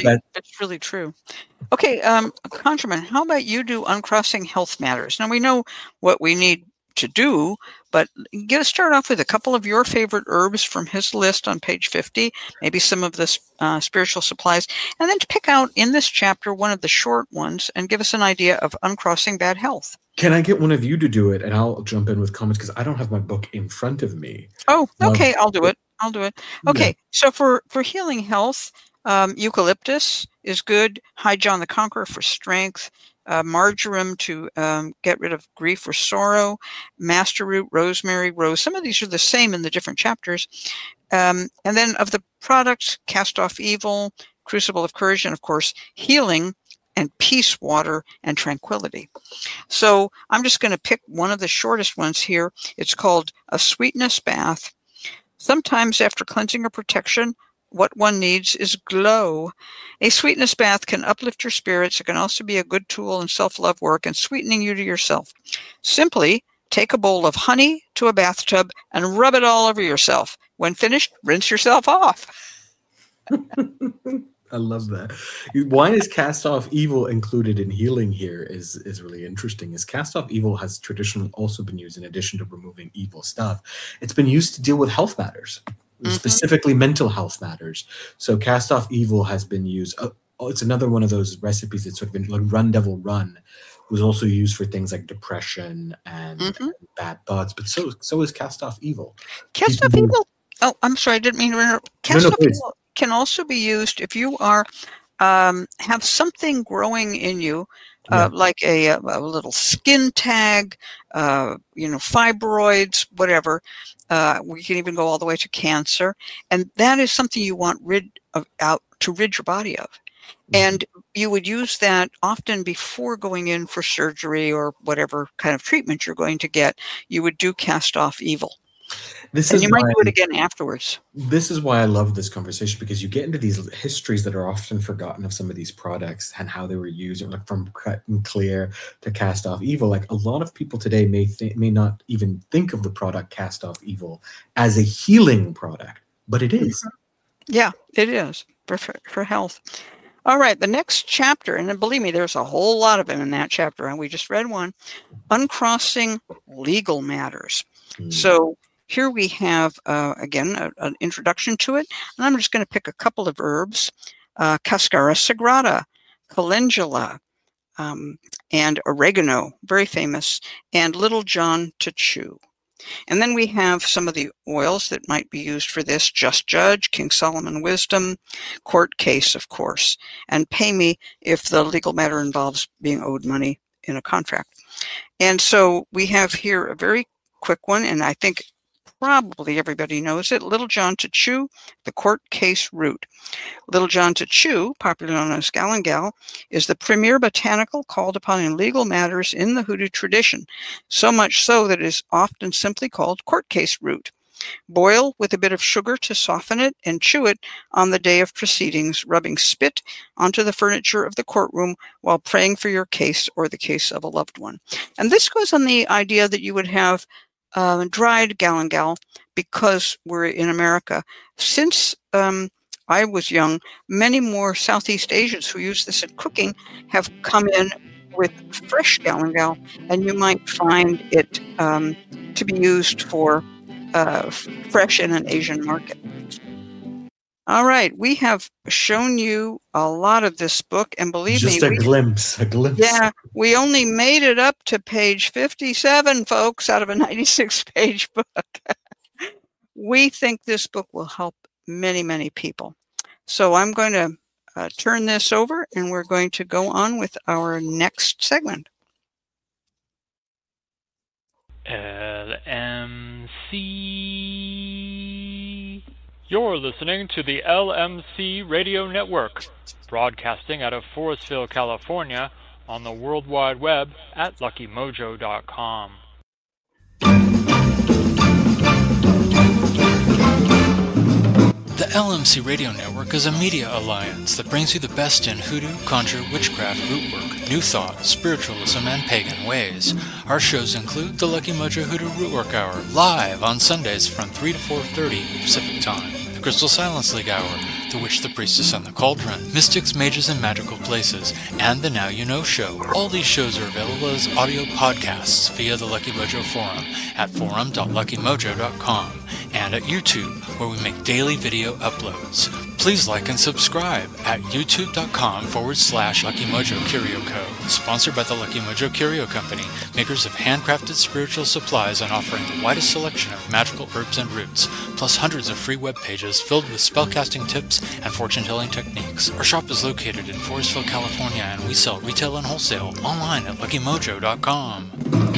really true. Okay, Conjurman, how about you do Uncrossing Health Matters? Now we know what we need to do, but get us start off with a couple of your favorite herbs from his list on page 50, maybe some of the spiritual supplies, and then to pick out in this chapter one of the short ones and give us an idea of uncrossing bad health. Can I get one of you to do it, and I'll jump in with comments because I don't have my book in front of me. Oh, okay, I'll do it. Okay, so for healing health, eucalyptus is good. High John the Conqueror for strength. Marjoram to get rid of grief or sorrow, master root, rosemary, rose. Some of these are the same in the different chapters. And then of the products, cast off evil, crucible of courage, and of course, healing and peace water and tranquility. So I'm just going to pick one of the shortest ones here. It's called a sweetness bath. Sometimes after cleansing or protection, what one needs is glow. A sweetness bath can uplift your spirits. It can also be a good tool in self-love work and sweetening you to yourself. Simply take a bowl of honey to a bathtub and rub it all over yourself. When finished, rinse yourself off. I love that. Why is cast off evil included in healing here is really interesting. Is cast off evil has traditionally also been used in addition to removing evil stuff. It's been used to deal with health matters. Specifically mental health matters. So cast off evil has been used. It's another one of those recipes that's sort of been like Run Devil Run was also used for things like depression and bad thoughts. But so is cast off evil. Cast off evil. Oh, I'm sorry, I didn't mean to interrupt. Cast off evil can also be used if you are have something growing in you. Like a little skin tag, fibroids, whatever. We can even go all the way to cancer. And that is something you want rid your body of. And you would use that often before going in for surgery or whatever kind of treatment you're going to get. You would do cast off evil. You might do it again afterwards. This is why I love this conversation, because you get into these histories that are often forgotten of some of these products and how they were used, like from cut and clear to cast off evil. Like a lot of people today may not even think of the product cast off evil as a healing product, but it is. Yeah, it is for health. All right, the next chapter, and then believe me, there's a whole lot of them in that chapter, and we just read one, Uncrossing Legal Matters. So here we have, again, an introduction to it, and I'm just going to pick a couple of herbs, Cascara sagrada, calendula, and oregano, very famous, and Little John to chew. And then we have some of the oils that might be used for this: Just Judge, King Solomon Wisdom, Court Case, of course, and Pay Me if the legal matter involves being owed money in a contract. And so we have here a very quick one, and I think probably everybody knows it: Little John to chew, the court case root. Little John to chew, popularly known as galangal, is the premier botanical called upon in legal matters in the hoodoo tradition, so much so that it is often simply called court case root. Boil with a bit of sugar to soften it and chew it on the day of proceedings, rubbing spit onto the furniture of the courtroom while praying for your case or the case of a loved one. And this goes on the idea that you would have dried galangal, because we're in America. Since I was young, many more Southeast Asians who use this in cooking have come in with fresh galangal, and you might find it to be used for fresh in an Asian market. All right, we have shown you a lot of this book, and believe me, just a glimpse. Yeah, we only made it up to page 57, folks, out of a 96-page book. We think this book will help many, many people. So I'm going to turn this over, and we're going to go on with our next segment. LMC. You're listening to the LMC Radio Network, broadcasting out of Forestville, California, on the World Wide Web at LuckyMojo.com. The LMC Radio Network is a media alliance that brings you the best in hoodoo, conjure, witchcraft, rootwork, new thought, spiritualism, and pagan ways. Our shows include the Lucky Mojo Hoodoo Rootwork Hour, live on Sundays from 3 to 4:30 Pacific Time. The Crystal Silence League Hour, The Witch, the Priestess, and the Cauldron, Mystics, Mages, and Magical Places, and the Now You Know Show. All these shows are available as audio podcasts via the Lucky Mojo Forum at forum.luckymojo.com and at YouTube, where we make daily video uploads. Please like and subscribe at youtube.com/Lucky Mojo Curio Co. Sponsored by the Lucky Mojo Curio Company, makers of handcrafted spiritual supplies and offering the widest selection of magical herbs and roots, plus hundreds of free web pages filled with spellcasting tips and fortune-telling techniques. Our shop is located in Forestville, California, and we sell retail and wholesale online at luckymojo.com.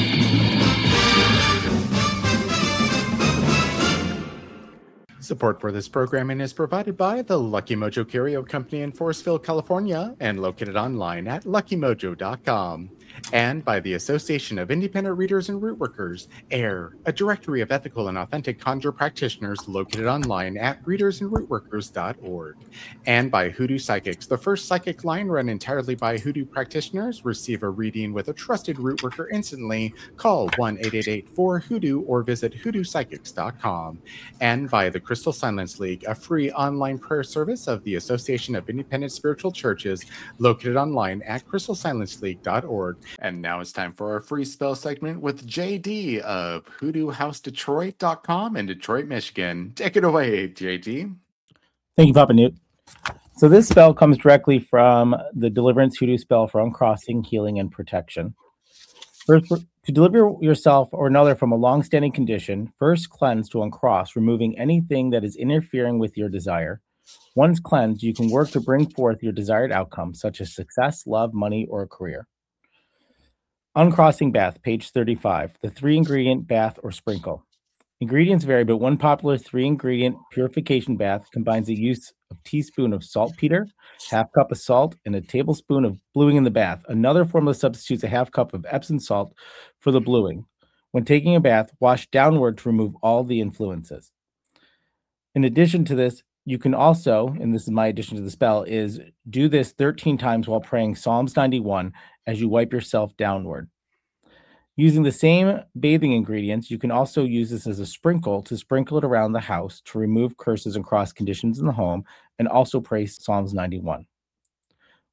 Support for this programming is provided by the Lucky Mojo Curio Company in Forestville, California, and located online at luckymojo.com. And by the Association of Independent Readers and Rootworkers, AIR, a directory of ethical and authentic conjure practitioners located online at readersandrootworkers.org. And by Hoodoo Psychics, the first psychic line run entirely by Hoodoo practitioners. Receive a reading with a trusted rootworker instantly. Call 1-888-4-HOODOO or visit hoodoopsychics.com. And by the Crystal Silence League, a free online prayer service of the Association of Independent Spiritual Churches, located online at crystalsilenceleague.org. And now it's time for our free spell segment with JD of HoodooHouseDetroit.com in Detroit, Michigan. Take it away, JD. Thank you, Papa Newt. So this spell comes directly from the Deliverance Hoodoo spell for uncrossing, healing, and protection. First, to deliver yourself or another from a long-standing condition, first cleanse to uncross, removing anything that is interfering with your desire. Once cleansed, you can work to bring forth your desired outcome, such as success, love, money, or a career. Uncrossing bath, page 35, the 3-ingredient bath or sprinkle. Ingredients vary, but one popular 3-ingredient purification bath combines the use of a teaspoon of saltpeter, half cup of salt, and a tablespoon of bluing in the bath. Another formula substitutes a half cup of Epsom salt for the bluing. When taking a bath, wash downward to remove all the influences. In addition to this, you can also, and this is my addition to the spell, is do this 13 times while praying Psalms 91 as you wipe yourself downward. Using the same bathing ingredients, you can also use this as a sprinkle to sprinkle it around the house to remove curses and cross conditions in the home, and also pray Psalms 91.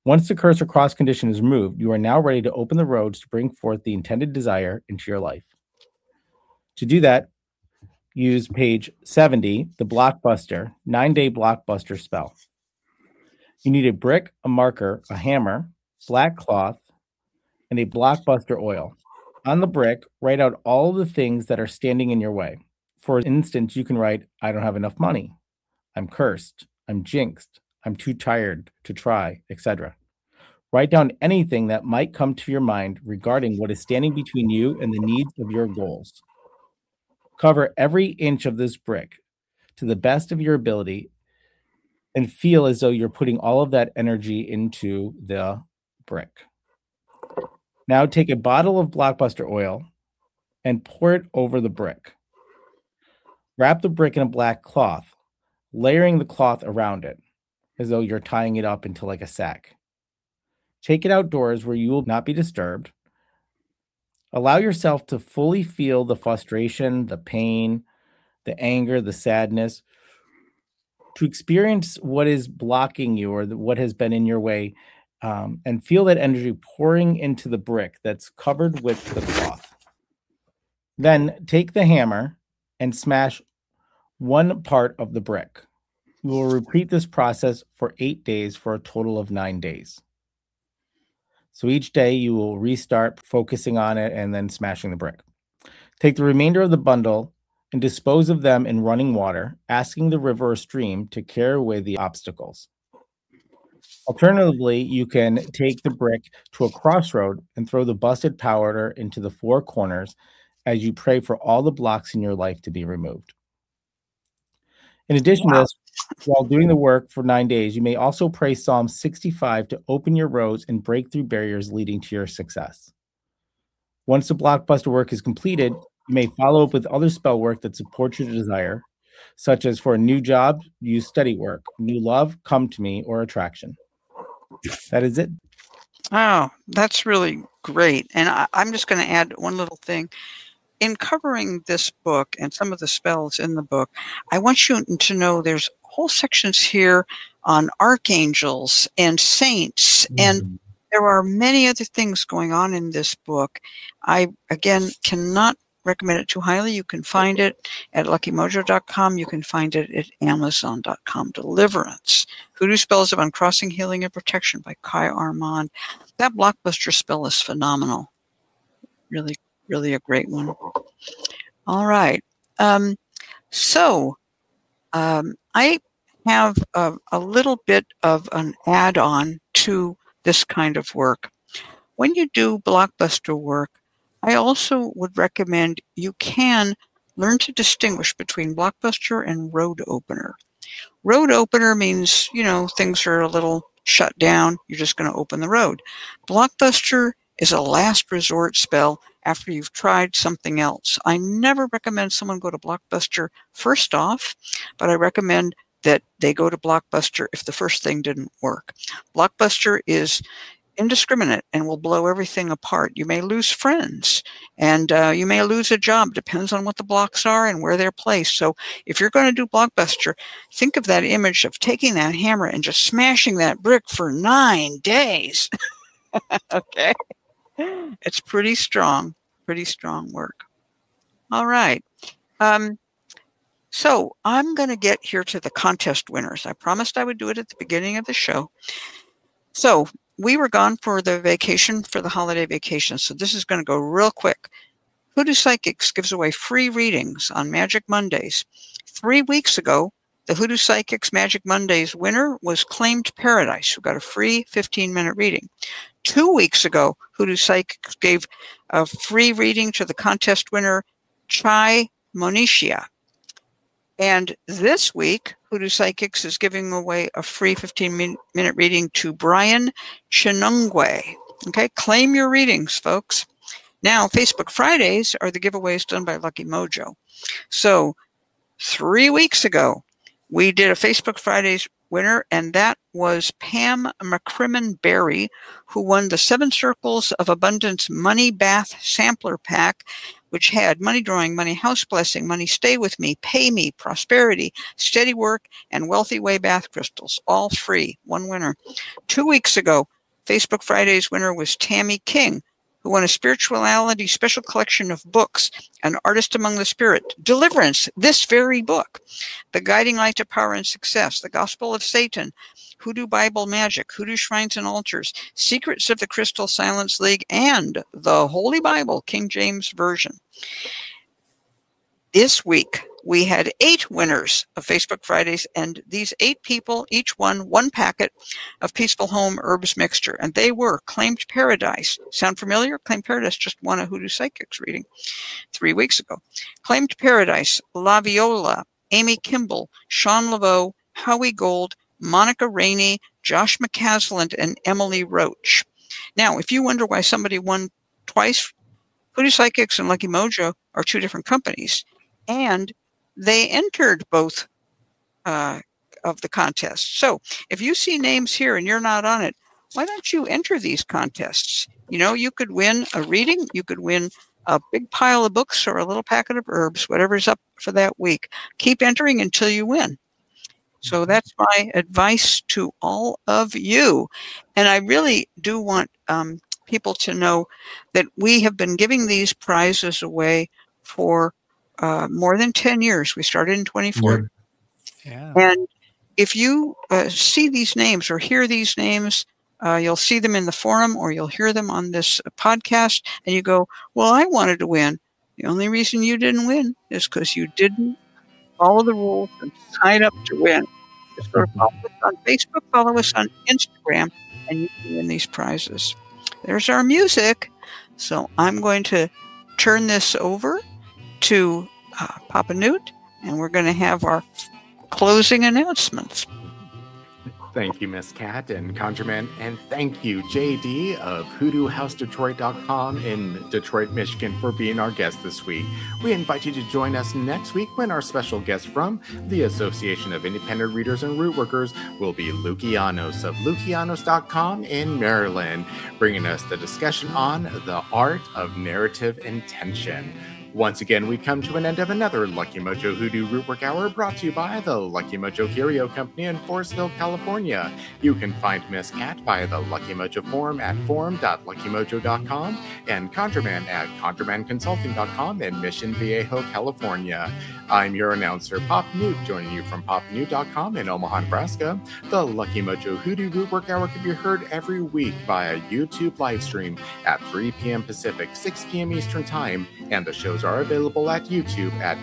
Once the curse or cross condition is removed, you are now ready to open the roads to bring forth the intended desire into your life. To do that, use page 70, the Blockbuster, 9-day Blockbuster spell. You need a brick, a marker, a hammer, black cloth, and a Blockbuster oil. On the brick, write out all the things that are standing in your way. For instance, you can write, I don't have enough money. I'm cursed. I'm jinxed. I'm too tired to try, etc. Write down anything that might come to your mind regarding what is standing between you and the needs of your goals. Cover every inch of this brick to the best of your ability and feel as though you're putting all of that energy into the brick. Now take a bottle of Blockbuster oil and pour it over the brick. Wrap the brick in a black cloth, layering the cloth around it as though you're tying it up into like a sack. Take it outdoors where you will not be disturbed. Allow yourself to fully feel the frustration, the pain, the anger, the sadness, to experience what is blocking you or what has been in your way, and feel that energy pouring into the brick that's covered with the cloth. Then take the hammer and smash one part of the brick. You will repeat this process for 8 days for a total of 9 days. So each day you will restart focusing on it and then smashing the brick. Take the remainder of the bundle and dispose of them in running water, asking the river or stream to carry away the obstacles. Alternatively, you can take the brick to a crossroad and throw the busted powder into the 4 corners as you pray for all the blocks in your life to be removed. In addition to this, while doing the work for 9 days, you may also pray Psalm 65 to open your roads and break through barriers leading to your success. Once the Blockbuster work is completed, you may follow up with other spell work that supports your desire, such as for a new job, use study work, new love, come to me, or attraction. That is it. Oh, that's really great. And I'm just going to add one little thing. In covering this book and some of the spells in the book, I want you to know there's whole sections here on archangels and saints, and there are many other things going on in this book. I, again, cannot recommend it too highly. You can find it at luckymojo.com. You can find it at amazon.com. Deliverance. Hoodoo Spells of Uncrossing, Healing, and Protection by Kai Armand. That Blockbuster spell is phenomenal. Really, really a great one. All right. I have a little bit of an add-on to this kind of work. When you do Blockbuster work, I also would recommend you can learn to distinguish between Blockbuster and Road Opener. Road Opener means, things are a little shut down. You're just going to open the road. Blockbuster is a last resort spell after you've tried something else. I never recommend someone go to Blockbuster first off, but I recommend that they go to Blockbuster if the first thing didn't work. Blockbuster is indiscriminate and will blow everything apart. You may lose friends and you may lose a job. Depends on what the blocks are and where they're placed. So if you're going to do Blockbuster, think of that image of taking that hammer and just smashing that brick for 9 days. Okay. It's pretty strong work. All right. So I'm going to get here to the contest winners. I promised I would do it at the beginning of the show. So we were gone for the vacation, for the holiday vacation. So this is going to go real quick. Hoodoo Psychics gives away free readings on Magic Mondays. 3 weeks ago, the Hoodoo Psychics Magic Mondays winner was Claimed Paradise, who got a free 15-minute reading. 2 weeks ago, Hoodoo Psychics gave a free reading to the contest winner, Chai Monisha. And this week, Hoodoo Psychics is giving away a free 15-minute reading to Brian Chinungwe. Okay, claim your readings, folks. Now, Facebook Fridays are the giveaways done by Lucky Mojo. So 3 weeks ago, we did a Facebook Fridays winner, and that was Pam McCrimmon Berry, who won the 7 Circles of Abundance Money Bath Sampler Pack, which had money drawing, money house blessing, money stay with me, pay me, prosperity, steady work, and wealthy way bath crystals, all free. One winner. 2 weeks ago, Facebook Friday's winner was Tammy King, who won a spirituality special collection of books, An Artist Among the Spirit, Deliverance, this very book, The Guiding Light to Power and Success, The Gospel of Satan, Hoodoo Bible Magic, Hoodoo Shrines and Altars, Secrets of the Crystal Silence League, and the Holy Bible, King James Version. This week, we had 8 winners of Facebook Fridays, and these 8 people each won 1 packet of Peaceful Home Herbs Mixture, and they were Claimed Paradise. Sound familiar? Claimed Paradise just won a Hoodoo Psychics reading 3 weeks ago. Claimed Paradise, La Viola, Amy Kimball, Sean Laveau, Howie Gold, Monica Rainey, Josh McCasland, and Emily Roach. Now, if you wonder why somebody won twice, Hoodoo Psychics and Lucky Mojo are 2 different companies, and they entered both of the contests. So if you see names here and you're not on it, why don't you enter these contests? You know, you could win a reading, you could win a big pile of books or a little packet of herbs, whatever's up for that week. Keep entering until you win. So that's my advice to all of you. And I really do want people to know that we have been giving these prizes away for more than 10 years. We started in 2014. Yeah. And if you see these names or hear these names, you'll see them in the forum or you'll hear them on this podcast, and you go, well, I wanted to win. The only reason you didn't win is because you didn't follow the rules and sign up to win. Just go to follow us on Facebook, follow us on Instagram, and you can win these prizes. There's our music. So I'm going to turn this over to Papa Newt, and we're going to have our closing announcements. Thank you, Miss Cat and Conjurman, and thank you, JD of HoodooHouseDetroit.com in Detroit, Michigan, for being our guest this week. We invite you to join us next week when our special guest from the Association of Independent Readers and Rootworkers will be Lukianos of Lukianos.com in Maryland, bringing us the discussion on the art of narrative intention. Once again, we come to an end of another Lucky Mojo Hoodoo Rootwork Hour brought to you by the Lucky Mojo Curio Company in Forestville, California. You can find Miss Cat via the Lucky Mojo forum at forum.luckymojo.com and Conjurman at conjurmanconsulting.com in Mission Viejo, California. I'm your announcer, Pop Newt, joining you from popnewt.com in Omaha, Nebraska. The Lucky Mojo Hoodoo Rootwork Hour can be heard every week via YouTube livestream at 3 p.m. Pacific, 6 p.m. Eastern Time, and the shows are available at YouTube at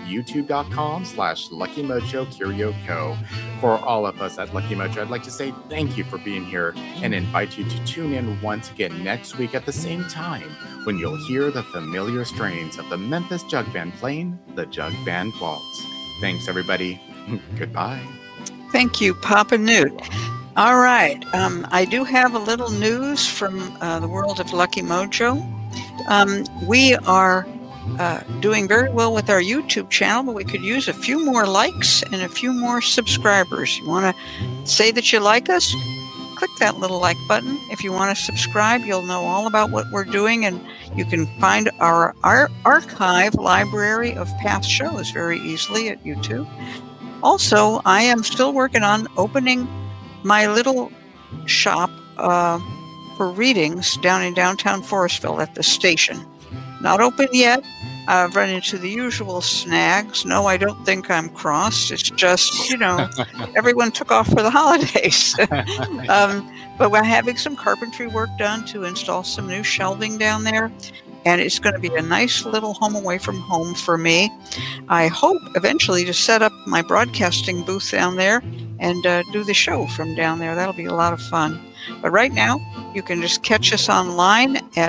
youtube.com/LuckyMojoCurioCo. For all of us at Lucky Mojo, I'd like to say thank you for being here and invite you to tune in once again next week at the same time when you'll hear the familiar strains of the Memphis Jug Band playing the Jug Band Waltz. Thanks, everybody. Goodbye. Thank you, Papa Newt. All right. I do have a little news from the world of Lucky Mojo. We are doing very well with our YouTube channel, but we could use a few more likes and a few more subscribers. You want to say that you like us? Click that little like button. If you want to subscribe, you'll know all about what we're doing, and you can find our archive library of past shows very easily at YouTube. Also, I am still working on opening my little shop for readings down in downtown Forestville at the station. Not open yet. I've run into the usual snags. No, I don't think I'm crossed. It's just, everyone took off for the holidays. But we're having some carpentry work done to install some new shelving down there. And it's going to be a nice little home away from home for me. I hope eventually to set up my broadcasting booth down there and do the show from down there. That'll be a lot of fun. But right now, you can just catch us online at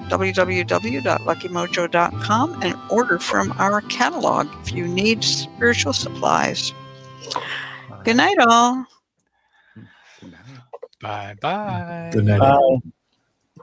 www.luckymojo.com and order from our catalog if you need spiritual supplies. Good night, all. Bye-bye. Good night. Bye.